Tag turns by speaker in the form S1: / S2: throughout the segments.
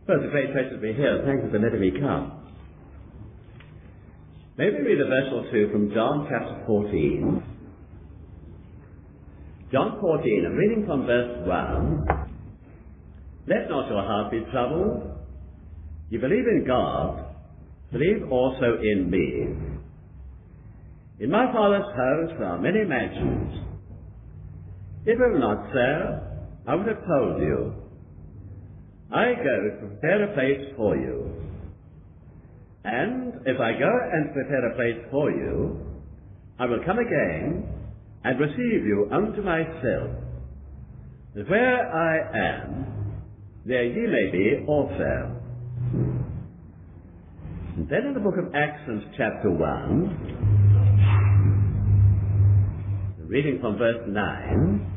S1: Well, it's a great pleasure to be here. Thank you for letting me come. May we read a verse or two from John chapter 14. John 14, I'm reading from verse 1. Let not your heart be troubled. You believe in God, believe also in me. In my Father's house there are many mansions. If it were not so, I would have told you. I go to prepare a place for you. And if I go and prepare a place for you, I will come again and receive you unto myself, that where I am, there ye may be also. And then in the book of Acts, chapter 1, reading from verse 9,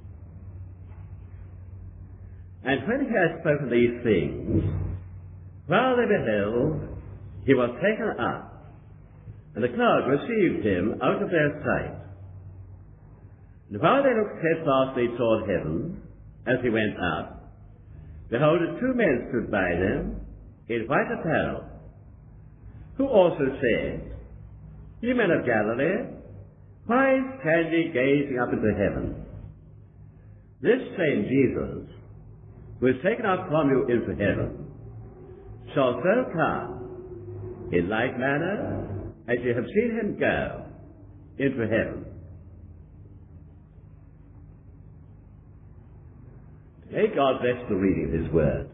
S1: and when he had spoken these things, while they beheld, he was taken up, and the cloud received him out of their sight. And while they looked steadfastly toward heaven, as he went up, behold, 2 men stood by them, in white apparel, who also said, Ye men of Galilee, why stand ye gazing up into heaven? This same Jesus, who is taken up from you into heaven, shall so come in like manner as ye have seen him go into heaven. May God bless the reading of his word.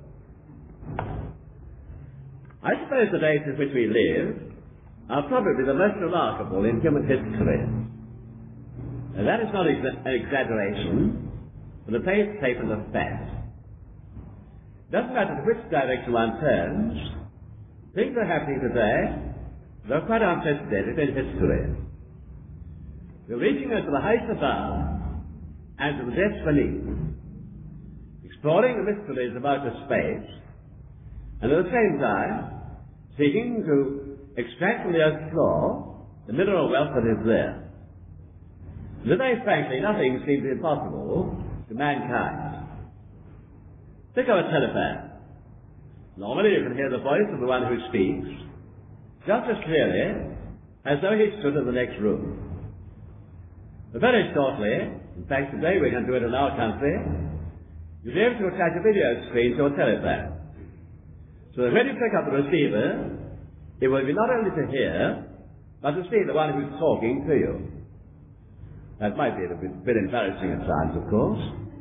S1: I suppose the days in which we live are probably the most remarkable in human history. And that is not an exaggeration, but a plain statement of fact. It doesn't matter which direction one turns, things are happening today that are quite unprecedented in history. We're reaching out to the heights above and to the depths beneath, exploring the mysteries of outer space, and at the same time seeking to extract from the earth's floor the mineral wealth that is there. Today, frankly, nothing seems impossible to mankind. Think of a telephone. Normally you can hear the voice of the one who speaks just as clearly as though he stood in the next room. But very shortly, in fact today we're going to do it in our country, you'll be able to attach a video screen to a telephone. So that when you pick up the receiver, it will be not only to hear, but to see the one who's talking to you. That might be a bit embarrassing at times, of course.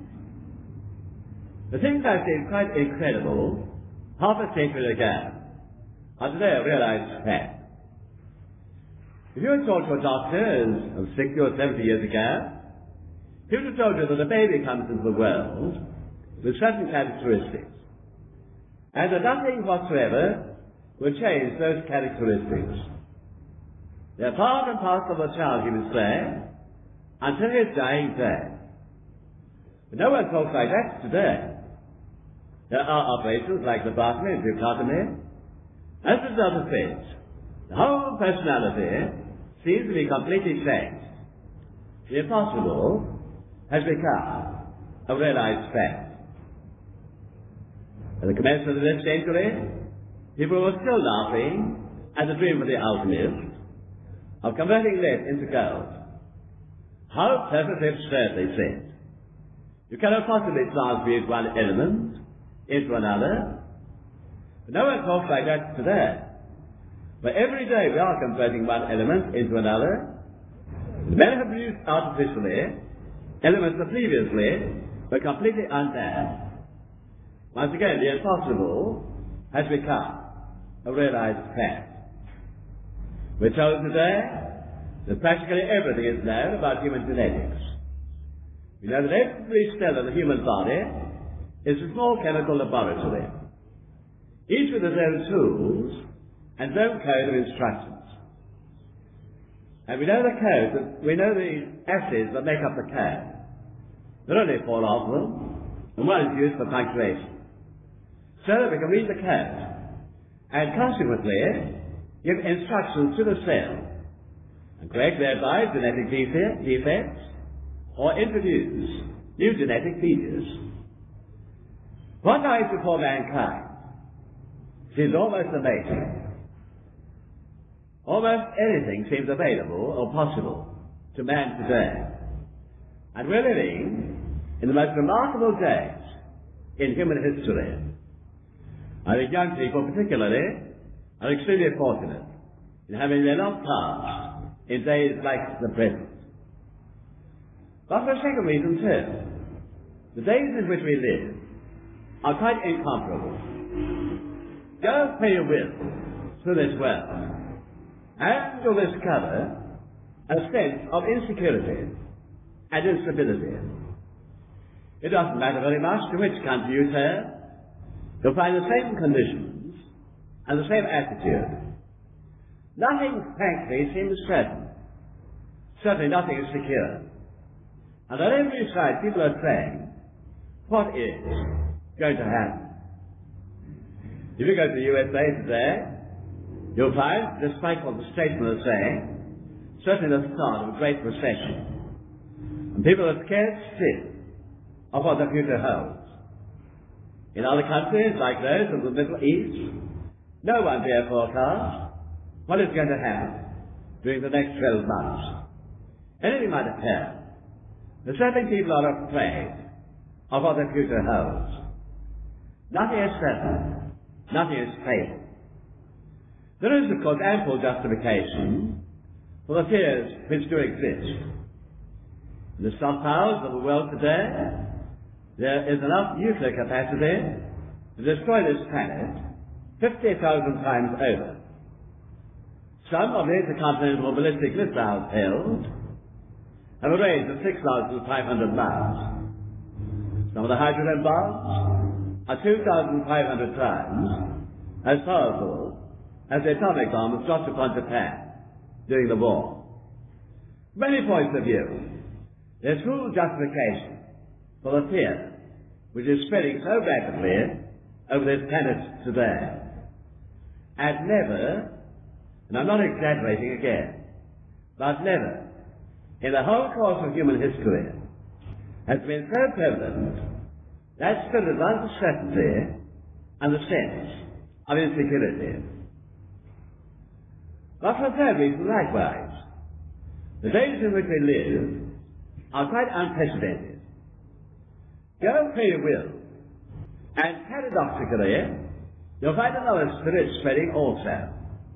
S1: The things I've seen quite incredible half a century ago are today a realized fact. If you had talked to a doctor of 60 or 70 years ago, he would have told you that a baby comes into the world with certain characteristics, and that nothing whatsoever will change those characteristics. They're part and parcel of the child, he would say, until his dying day. But no one talks like that today. There are operations like lobotomy and tracheotomy. As a result of which, the whole personality seems to be completely changed. The impossible has become a realized fact. At the commencement of this century, people were still laughing at the dream of the alchemist of converting lead into gold. How perfectly absurd, they said. You cannot possibly transmute one element into another. But no one talks like that today. But every day we are converting one element into another. The men have used artificially elements that previously were completely undone. Once again, the impossible has become a realized fact. We're told today that practically everything is known about human genetics. We know that every cell in the human body is a small chemical laboratory, each with its own tools and its own code of instructions. And we know the acids that make up the code. There are only 4 of them, and one is used for punctuation. So that we can read the code, and consequently give instructions to the cell, and correct thereby genetic defects, or introduce new genetic features. What lies before mankind seems almost amazing. Almost anything seems available or possible to man today. And we're living in the most remarkable days in human history. I think young people particularly are extremely fortunate in having their lot passed in days like the present. But for a second reason too, the days in which we live are quite incomparable. Go where you will through this world, and you'll discover a sense of insecurity and instability. It doesn't matter very much to which country you turn, you'll find the same conditions and the same attitude. Nothing, frankly, seems certain. Certainly nothing is secure. And on every side people are saying, what is going to happen? If you go to the USA today, you'll find, despite what the statesmen are saying, certainly the start of a great recession. And people are scared stiff of what the future holds. In other countries, like those of the Middle East, no one dare forecast what is going to happen during the next 12 months. Anything might occur. But certainly people are afraid of what the future holds. Nothing is certain. Nothing is stable. There is, of course, ample justification for the fears which do exist. In the stockpiles of the world today, there is enough nuclear capacity to destroy this planet 50,000 times over. Some of the intercontinental ballistic missiles held have a range of 6,500 miles. Some of the hydrogen bombs are 2,500 times as powerful as the atomic bombs dropped upon Japan during the war. From many points of view, there's full justification for the fear which is spreading so rapidly over this planet today. And never, and I'm not exaggerating again, but never, in the whole course of human history, has been so prevalent that spirit of uncertainty and the sense of insecurity. But for a third reason, likewise, the days in which we live are quite unprecedented. Go where you will, and paradoxically, you'll find another spirit spreading also.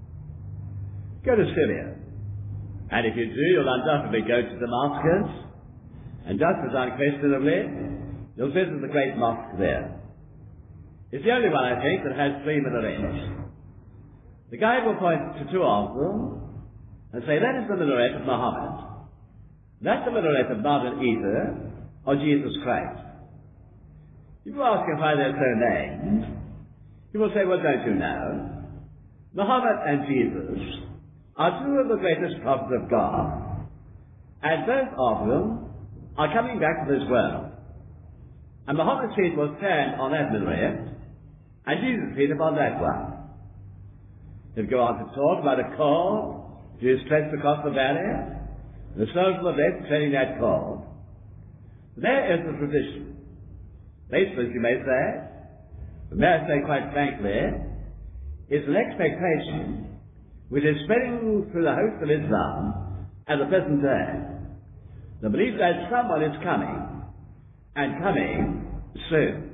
S1: Go to Syria, and if you do, you'll undoubtedly go to Damascus, and just as unquestionably, you'll visit the great mosque there. It's the only one, I think, that has 3 minarets. The guide will point to 2 of them and say, that is the minaret of Muhammad. That's the minaret of Martin Luther or Jesus Christ. If you ask him why they're so named, he will say, well, don't you know? Muhammad and Jesus are 2 of the greatest prophets of God, and both of them are coming back to this world. And Muhammad's feet was turned on that minaret, and Jesus' feet upon that one. He'll go on to talk about a cord which is stretched across the valley, and the souls of the dead treading that cord. There is the tradition. Baseless, you may say, but may I say quite frankly, it's an expectation which is spreading through the host of Islam at the present day. The belief that someone is coming, and coming soon.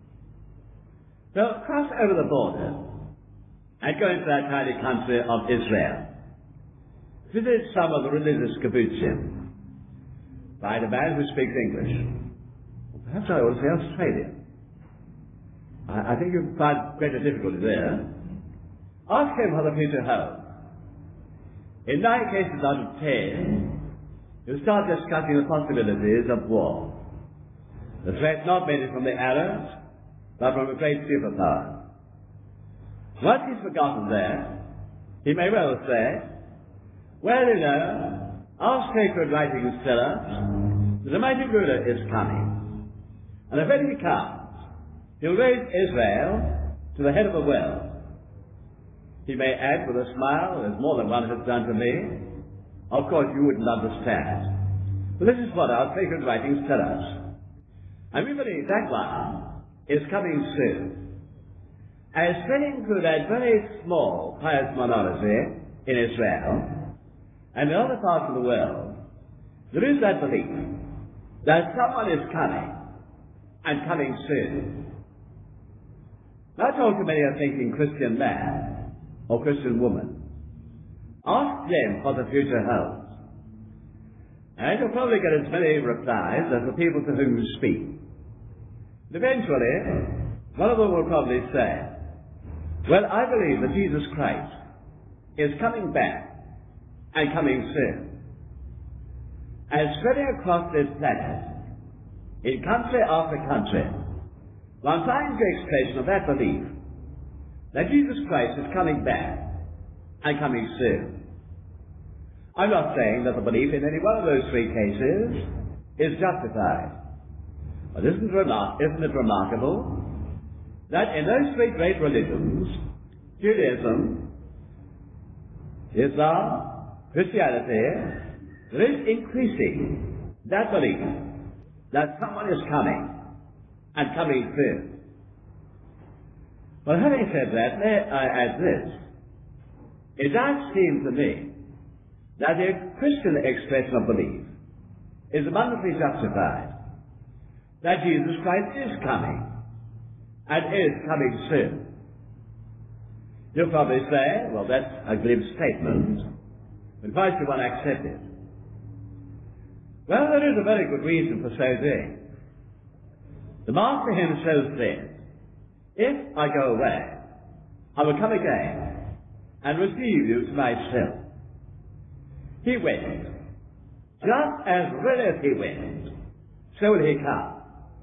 S1: So cross over the border and go into that tiny country of Israel. Visit some of the religious kibbutzim. Find a man who speaks English. Perhaps I ought to say Australia. I think you'll find greater difficulty there. Ask him how the future holds. In 9 cases out of 10, you'll start discussing the possibilities of war. The threat not merely from the Arabs, but from a great superpower. Once he's forgotten that, he may well say, well, you know, our sacred writings tell us that a mighty ruler is coming. And if when he comes, he'll raise Israel to the head of the world. He may add with a smile, as more than one has done to me, of course you wouldn't understand. But this is what our sacred writings tell us. And we believe that one is coming soon. as spreading through that very small pious minority in Israel and in other parts of the world, there is that belief that someone is coming, and coming soon. Now talk to many a thinking Christian man or Christian woman. Ask them what the future holds. And you'll probably get as many replies as the people to whom you speak. Eventually, one of them will probably say, well, I believe that Jesus Christ is coming back and coming soon. And spreading across this planet, in country after country, one finds the expression of that belief that Jesus Christ is coming back and coming soon. I'm not saying that the belief in any one of those three cases is justified. But isn't it remarkable that in those three great religions, Judaism, Islam, Christianity, there is increasing that belief that someone is coming and coming soon. Well, having said that, may I add this. It does seem to me that the Christian expression of belief is abundantly justified, that Jesus Christ is coming and is coming soon. You'll probably say, well, that's a glib statement, but why should one accept it? Well, there is a very good reason for so doing. The Master himself said, if I go away, I will come again and receive you to myself. He went. Just as readily as he went, so will he come.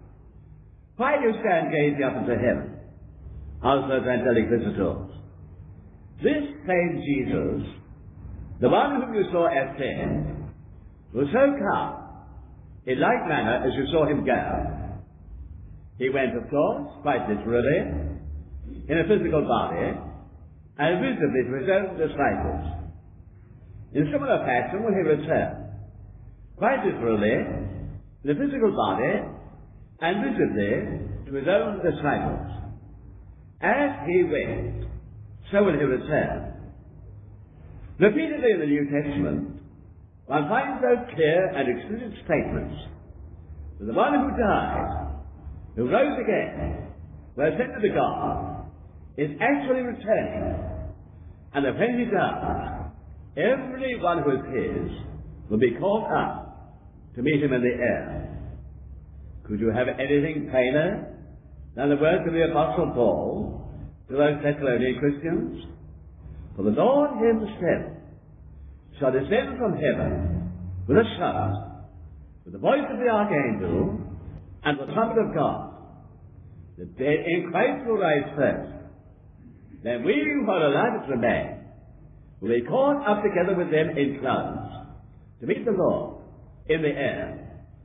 S1: Why do you stand gazing up into heaven? Asked those angelic visitors. This same Jesus, the one whom you saw ascend, will so come in like manner as you saw him go. He went, of course, quite literally, in a physical body, and visibly to his own disciples. In similar fashion will he return, quite literally, in a physical body, and visibly to his own disciples. As he went, so will he return. Repeatedly in the New Testament, one finds those clear and explicit statements that the one who died, who rose again, who ascended to God, is actually returning, and that when he does, every one who is his will be caught up to meet him in the air. Could you have anything plainer than the words of the Apostle Paul to those Thessalonian Christians? For the Lord himself shall descend from heaven with a shout, with the voice of the archangel, and the trumpet of God. The dead in Christ will rise first. Then we who are alive to remain will be caught up together with them in clouds to meet the Lord in the air.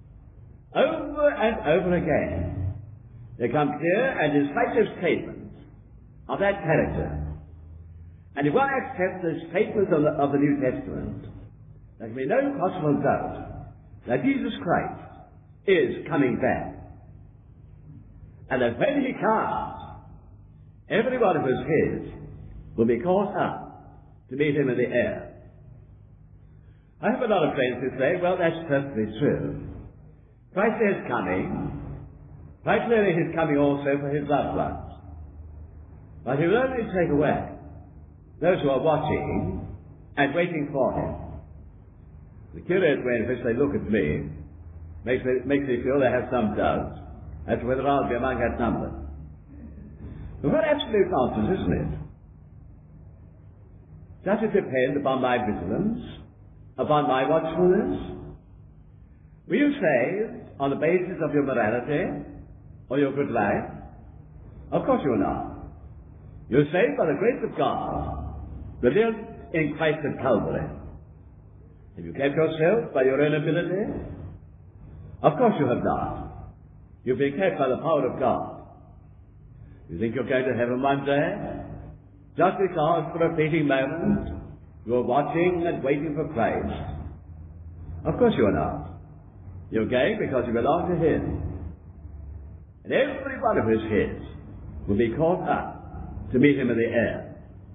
S1: Over and over again, there come clear and decisive statements of that character. And if one accepts the statements of the New Testament, there can be no possible doubt that Jesus Christ is coming back. And that when he comes, every one of us his will be caught up to meet him in the air. I have a lot of friends who say, well, that's perfectly true. Christ is coming. Quite clearly he's coming also for his loved ones. But he will only take away those who are watching and waiting for him. The curious way in which they look at me makes me feel they have some doubts as to whether I'll be among that number. But what absolute nonsense, isn't it? Does it depend upon my vigilance, upon my watchfulness? Will you save on the basis of your morality or your good life? Of course you're not. You're saved by the grace of God, revealed in Christ at Calvary. Have you kept yourself by your own ability? Of course you have not. You've been kept by the power of God. You think you're going to heaven one day? Just because for a fleeting moment you're watching and waiting for Christ? Of course you are not. You're going because you belong to him. And every one of his will be caught up to meet him in the air.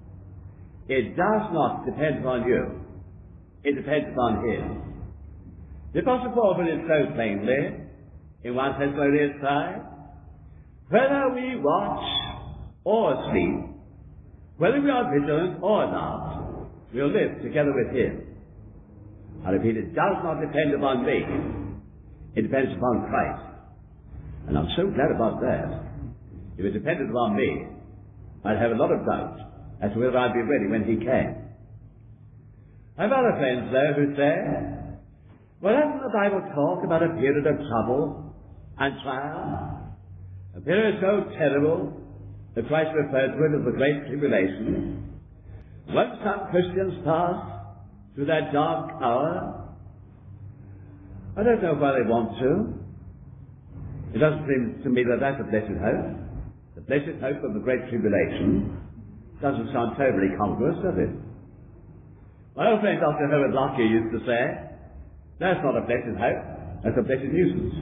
S1: It does not depend upon you. It depends upon him. The Apostle Paul put it so plainly in 1 Thessalonians 5, whether we watch or sleep, whether we are vigilant or not, we'll live together with him. I repeat, it does not depend upon me. It depends upon Christ. And I'm so glad about that. If it depended upon me, I'd have a lot of doubt as to whether I'd be ready when he came. I have other friends, though, who say, well, doesn't the Bible talk about a period of trouble and trial? A period so terrible that Christ referred to it as the Great Tribulation. Won't some Christians pass through that dark hour? I don't know why they want to. It doesn't seem to me that that's a blessed hope. The blessed hope of the Great Tribulation doesn't sound terribly congruous, does it? My old friend Dr. Herbert Lockyer used to say, that's not a blessed hope, that's a blessed nuisance.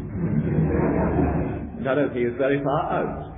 S1: And I don't think it's very far out.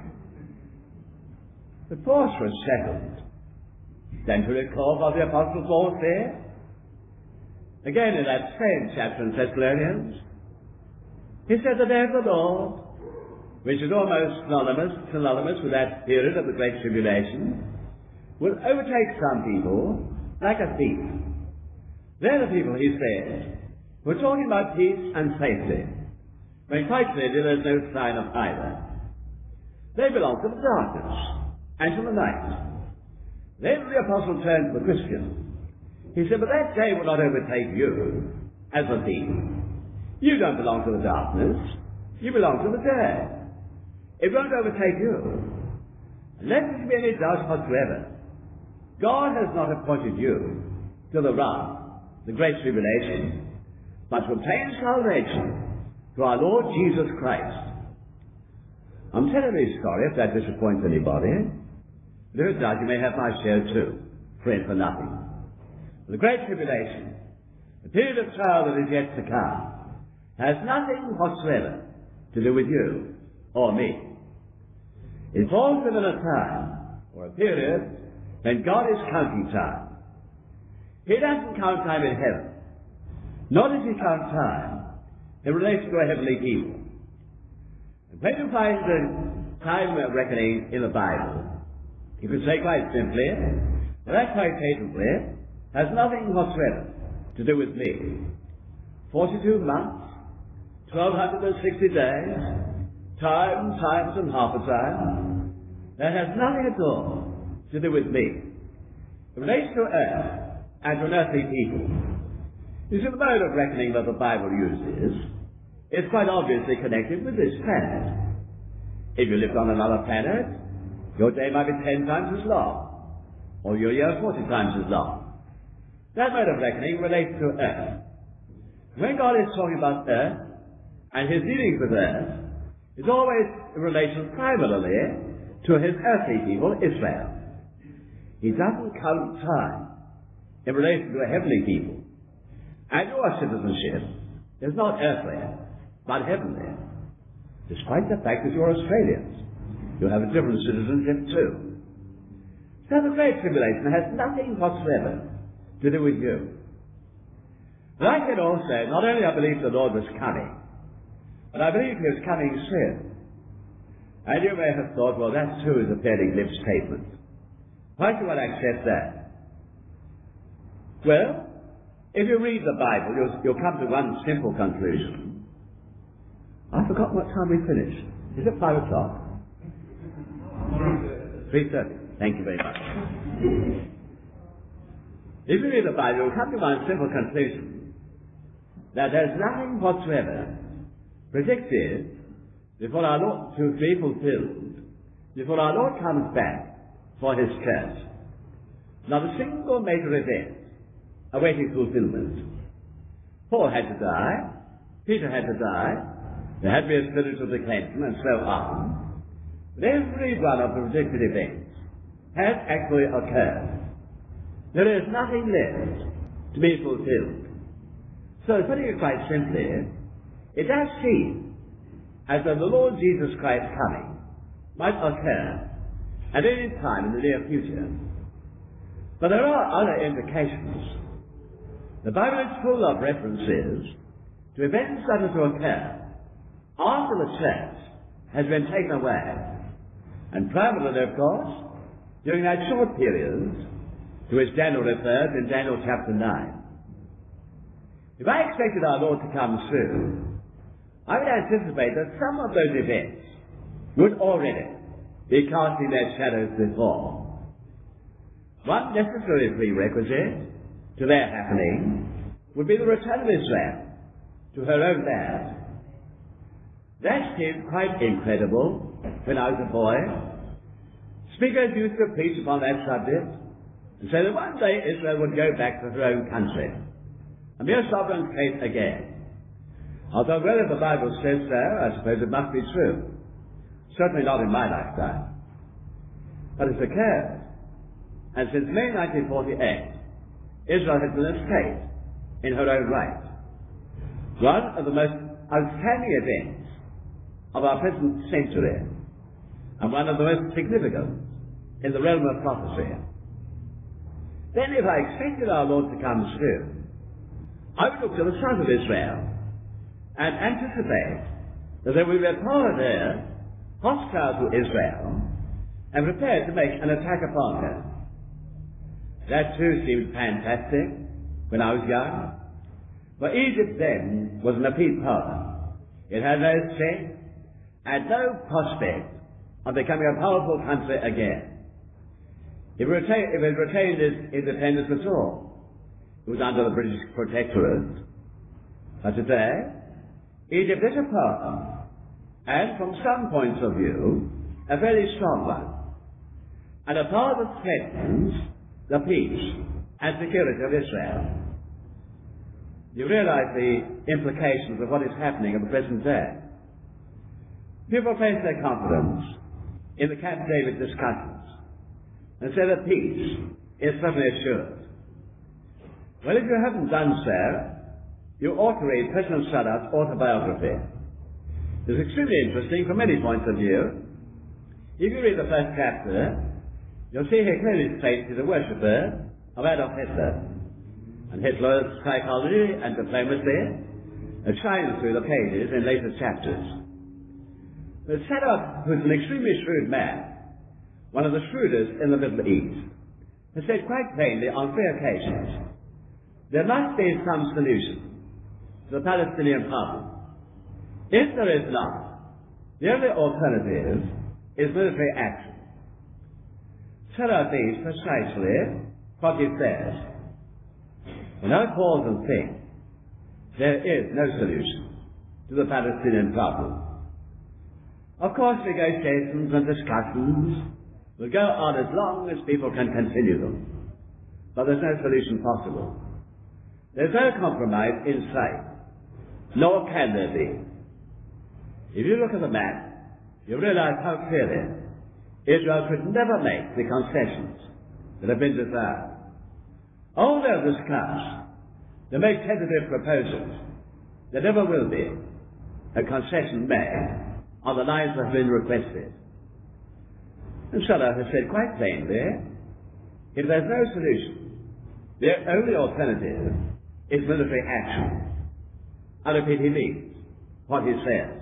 S1: But pause for a second. Then to recall what the Apostle Paul said. Again in that same chapter in Thessalonians, he said the day of the Lord, which is almost synonymous with that period of the Great Tribulation, will overtake some people like a thief. They're the people, he said, who are talking about peace and safety, when quite clearly there's no sign of either. They belong to the darkness and to the night. Then the Apostle turned to the Christian. He said, but that day will not overtake you as a thief. You don't belong to the darkness. You belong to the day. It won't overtake you. Unless there be any doubt whatsoever, God has not appointed you to the wrath, the great tribulation, but to obtain salvation through our Lord Jesus Christ. I'm terribly sorry if that disappoints anybody, but if it does, you may have my share too. Pray for nothing. The great tribulation, the period of trial that is yet to come, has nothing whatsoever to do with you or me. It falls within a time, or a period, when God is counting time. He doesn't count time in heaven, nor does he count time in relation to a heavenly people. And when you find the time reckoning in the Bible, you can say quite simply, well, that quite patently has nothing whatsoever to do with me. 42 months, 1260 days, times and half a time, that has nothing at all to do with me. It relates to earth and to an earthly people. You see, the mode of reckoning that the Bible uses is quite obviously connected with this planet. If you lived on another planet, your day might be 10 times as long, or your year 40 times as long. That mode of reckoning relates to earth. When God is talking about earth and his dealings with earth, it's always in relation primarily to his earthly people, Israel. He doesn't count time in relation to a heavenly people. And your citizenship is not earthly, but heavenly. Despite the fact that you're Australians, you have a different citizenship too. So the Great Tribulation has nothing whatsoever to do with you. But I can also, not only I believe the Lord was coming, but I believe he was coming soon. And you may have thought, well, that too is a fairly glib statement. Why do I accept that? Well, if you read the Bible, you'll come to one simple conclusion. I forgot what time we finished. Is it 5 o'clock? 3:30. Thank you very much. If you read the Bible, you'll come to one simple conclusion, that there's nothing whatsoever predicted before our Lord to be fulfilled, before our Lord comes back for his church. Not a single major event awaiting fulfillment. Paul had to die, Peter had to die, there had to be a spiritual declension, and so on. But every one of the predicted events has actually occurred. There is nothing left to be fulfilled. So, putting it quite simply, it does seem as though the Lord Jesus Christ's coming might occur at any time in the near future. But there are other indications. The Bible is full of references to events that are to occur after the church has been taken away, and primarily, of course, during that short period to which Daniel refers in Daniel chapter 9. If I expected our Lord to come soon, I would anticipate that some of those events would already be casting their shadows before. One necessary prerequisite to their happening would be the return of Israel to her own land. That seemed quite incredible when I was a boy. Speakers used to preach upon that subject and say that one day Israel would go back to her own country and be a sovereign state again. Although whether the Bible says so, I suppose it must be true. Certainly not in my lifetime. But it's occurred. And since May 1948, Israel has been a state in her own right. One of the most outstanding events of our present century, and one of the most significant in the realm of prophecy. Then if I expected our Lord to come soon, I would look to the south of Israel and anticipate that there will be a power there hostile to Israel and prepared to make an attack upon her. That too seemed fantastic when I was young. For Egypt then was an effete power. It had no strength and no prospect of becoming a powerful country again. If it retained its independence at all, it was under the British protectorate. But today, Egypt is a power, and from some points of view, a very strong one, and a power that threatens the peace and security of Israel. You realize the implications of what is happening in the present day. People place their confidence in the Camp David discussions and say that peace is certainly assured. Well, if you haven't done so, you ought to read President Saddat's autobiography. It's extremely interesting from many points of view. If you read the first chapter, you'll see he clearly states he's a worshipper of Adolf Hitler, and Hitler's psychology and diplomacy shines through the pages in later chapters. But Saddat, who's an extremely shrewd man, one of the shrewdest in the Middle East, has said quite plainly on 3 occasions, there must be some solution to the Palestinian problem. If there is not, the only alternative is military action. Saddat means precisely what he says. When I pause and think, there is no solution to the Palestinian problem. Of course, negotiations and discussions will go on as long as people can continue them. But there's no solution possible. There's no compromise in sight, nor can there be. If you look at the map, you realize how clearly Israel could never make the concessions that have been desired. All they'll discuss, they make tentative proposals. There never will be a concession made on the lines that have been requested. And Saddat has said quite plainly, if there's no solution, the only alternative is military action. I repeat, he means what he says.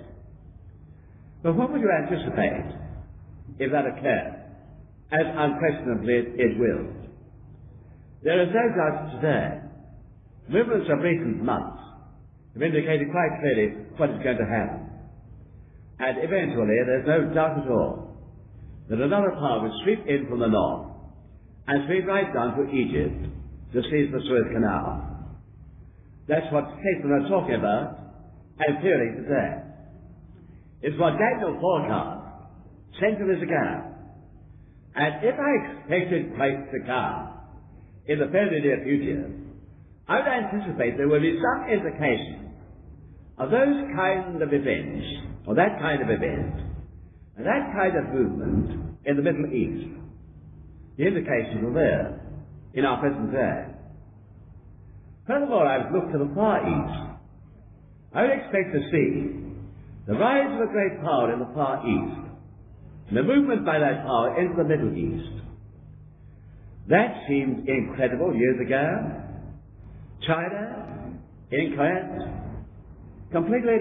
S1: But what would you anticipate if that occurred? As unquestionably it will. There is no doubt today. Movements of recent months have indicated quite clearly what is going to happen. And eventually, there's no doubt at all that another power will sweep in from the north and sweep right down to Egypt to seize the Suez Canal. That's what statesmen are talking about and fearing today. It's what Daniel forecast centuries ago. And if I expected Christ to come in the fairly near future, I would anticipate there will be some indication of those kind of events, or that kind of event, and that kind of movement in the Middle East. The indications are there in our present day. Furthermore, I would look to the Far East. I would expect to see the rise of a great power in the Far East, the movement by that power into the Middle East. That seemed incredible years ago. China, inquest, completely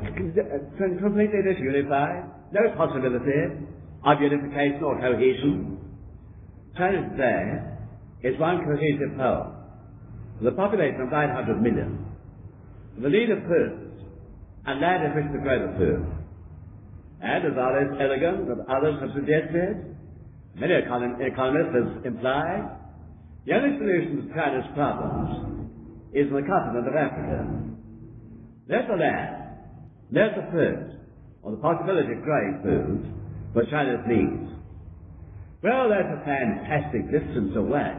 S1: disunified, no possibility of unification or cohesion. China today is one cohesive whole, with a population of 900 million, with the need of food, and land in which to grow the food. And as Alice Elegant and others have suggested, many economists have implied, the only solution to China's problems is the continent of Africa. There's the land, there's the food, or the possibility of growing food for China's needs. Well, that's a fantastic distance away.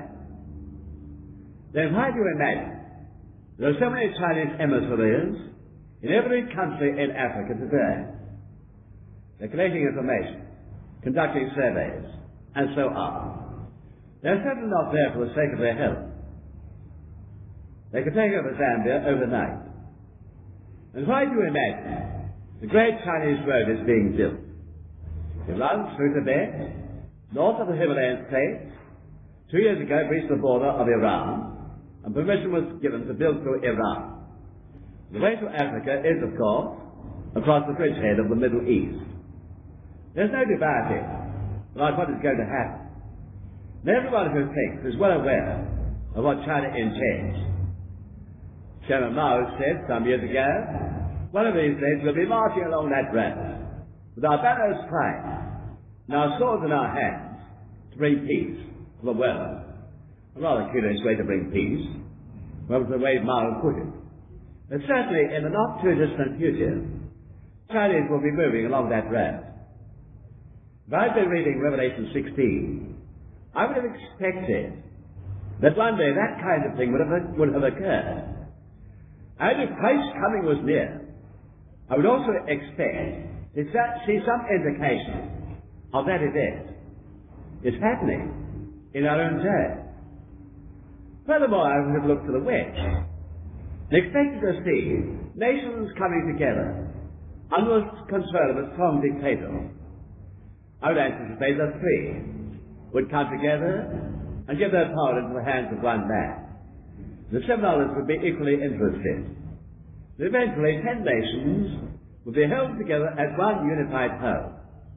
S1: Then why do you imagine there are so many Chinese emissaries in every country in Africa today? They're collecting information, conducting surveys, and so on. They're certainly not there for the sake of their health. They could take over Zambia overnight. And why do you imagine the great Chinese road is being built? It runs through Tibet, north of the Himalayan states. 2 years ago, it reached the border of Iran, and permission was given to build through Iran. The way to Africa is, of course, across the bridgehead of the Middle East. There's no debating about what is going to happen. And everyone who thinks is well aware of what China intends. Chairman Mao said some years ago, one of these days we'll be marching along that road with our banners flying and our swords in our hands to bring peace to the world. A rather curious way to bring peace. Well, was the way Mao put it. But certainly in the not too distant future, Chinese will be moving along that road. If I'd been reading Revelation 16, I would have expected that one day that kind of thing would have occurred. And if Christ's coming was near, I would also expect to see some indication of that event. It's happening in our own day. Furthermore, I would have looked to the West and expected to see nations coming together under the control of a strong dictator. I would anticipate that three would come together and give their power into the hands of one man. The 7 others would be equally interested. And eventually 10 nations would be held together as one unified whole.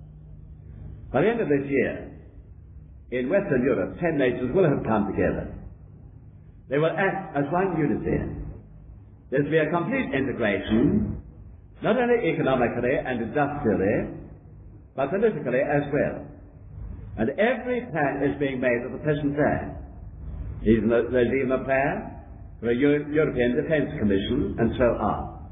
S1: By the end of this year, in Western Europe, 10 nations will have come together. They will act as one unity. There will be a complete integration, not only economically and industrially, but politically as well. And every plan is being made at the present time. There's even a plan for a European Defence Commission, and so on.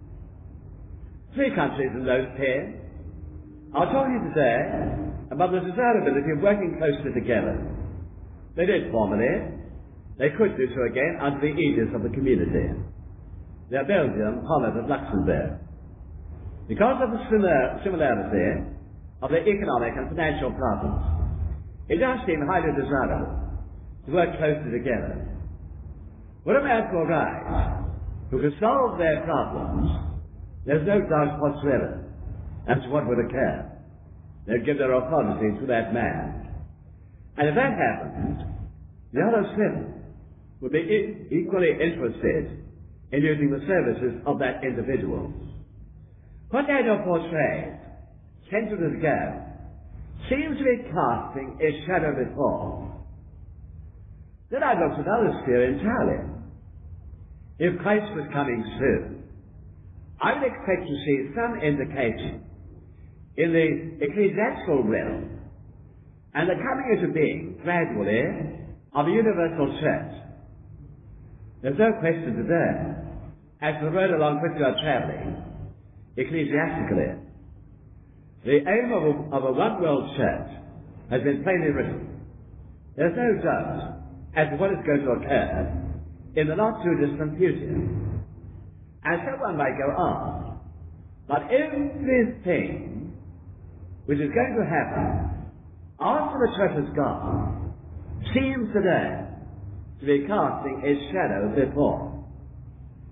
S1: 3 countries in those 10 are talking today about the desirability of working closely together. They did formerly. They could do so again under the aegis of the community. They are Belgium, Holland, and Luxembourg. Because of the similarity of their economic and financial problems, it does seem highly desirable to work closely together. Were a man to arise who could solve their problems, there's no doubt whatsoever as to what would occur. They'd give their authority to that man. And if that happened, the other 7 would be equally interested in using the services of that individual. What Daniel portrayed centuries ago seems to be casting a shadow before. Then I looked at another sphere entirely. If Christ was coming soon, I would expect to see some indication in the ecclesiastical realm and the coming into being, gradually, of a universal church. There's no question today as to the road along which we are travelling, ecclesiastically. The aim of a one-world church has been plainly written. There's no doubt as to what is going to occur in the not-too-distant future. And so one might go on. But everything which is going to happen after the church is gone seems today to be casting a shadow before.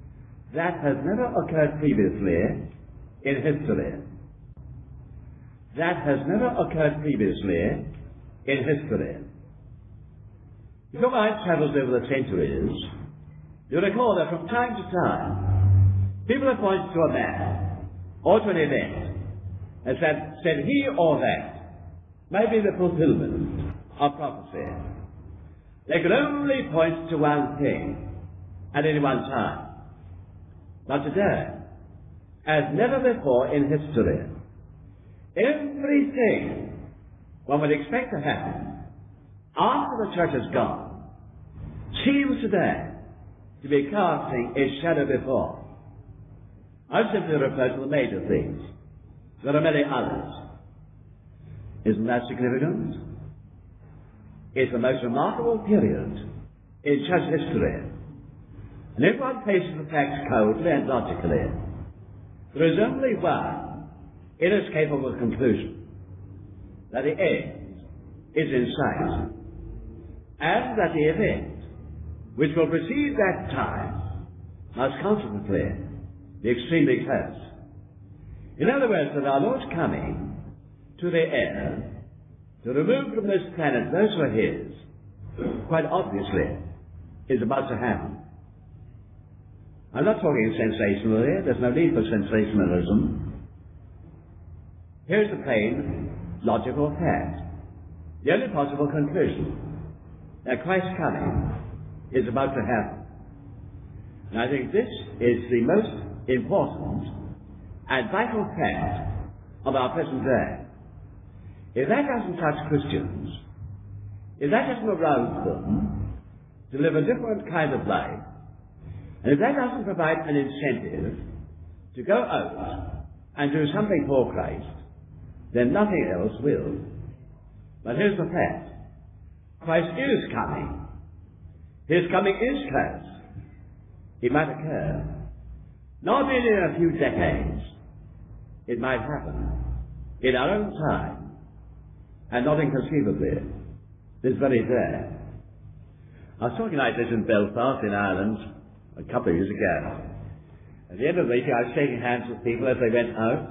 S1: That has never occurred previously in history. that has never occurred previously in history. If your mind travels over the centuries, you recall that from time to time, people have pointed to a man or to an event and said he or that may be the fulfillment of prophecy. They could only point to one thing at any one time. But today, as never before in history, everything one would expect to happen after the church has gone seems today to be casting its shadow before. I've simply referred to the major things. There are many others. Isn't that significant? It's the most remarkable period in church history. And if one faces the facts coldly and logically, there is only one inescapable conclusion: that the end is in sight, and that the event which will precede that time must consequently be extremely close. In other words, that our Lord's coming to the air to remove from this planet those who are his, quite obviously, is about to happen. I'm not talking sensationally. There's no need for sensationalism. Here's the plain, logical fact. The only possible conclusion: that Christ's coming is about to happen. And I think this is the most important and vital fact of our present day. If that doesn't touch Christians, if that doesn't arouse them to live a different kind of life, and if that doesn't provide an incentive to go out and do something for Christ, then nothing else will. But here's the fact: Christ is coming. His coming is close. It might occur not in a few decades. It might happen in our own time, and not inconceivably this very day. I was talking like this in Belfast in Ireland a couple of years ago. At the end of the meeting, I was shaking hands with people as they went out.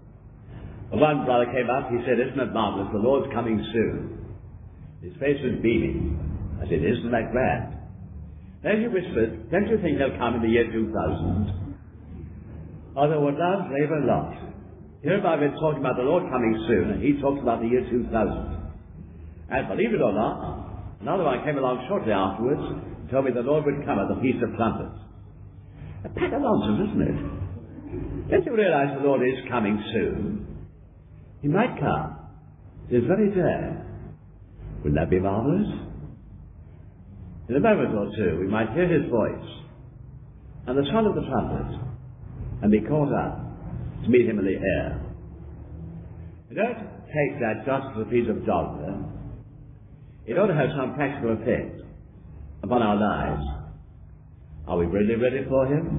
S1: One brother came up. He said, "Isn't it marvelous? The Lord's coming soon." His face was beaming. I said, "Isn't that grand?" Then he whispered, "Don't you think they'll come in the year 2000? Although it does labour a lot. Here I've been talking about the Lord coming soon, and he talks about the year 2000. And believe it or not, another one came along shortly afterwards and told me the Lord would come at the Feast of Trumpets. A pack of nonsense, isn't it? Don't you realize the Lord is coming soon? He might come this very day. Wouldn't that be marvellous? In a moment or two, we might hear his voice and the sound of the trumpet and be caught up to meet him in the air. You don't take that just as a piece of dogma. It ought to have some practical effect upon our lives. Are we really ready for him?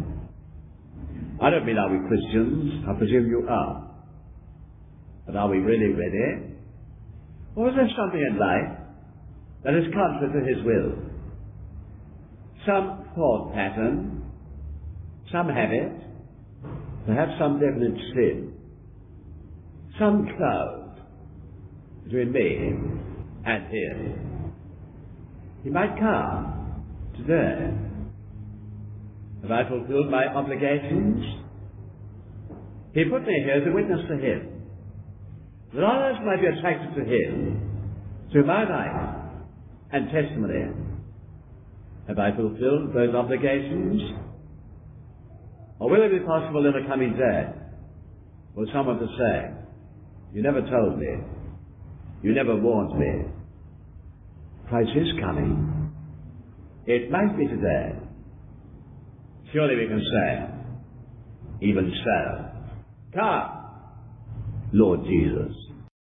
S1: I don't mean are we Christians. I presume you are. But are we really ready? Or is there something in life that is contrary to his will? Some thought pattern, some habit, perhaps some definite sin, some cloud between me and him. He might come today. Have I fulfilled my obligations? He put me here as a witness to him, that others might be attracted to him through my life and testimony. Have I fulfilled those obligations? Or will it be possible in the coming day for someone to say, "You never told me, you never warned me"? Christ is coming. It might be today. Surely we can say, "Even so, come, Lord Jesus."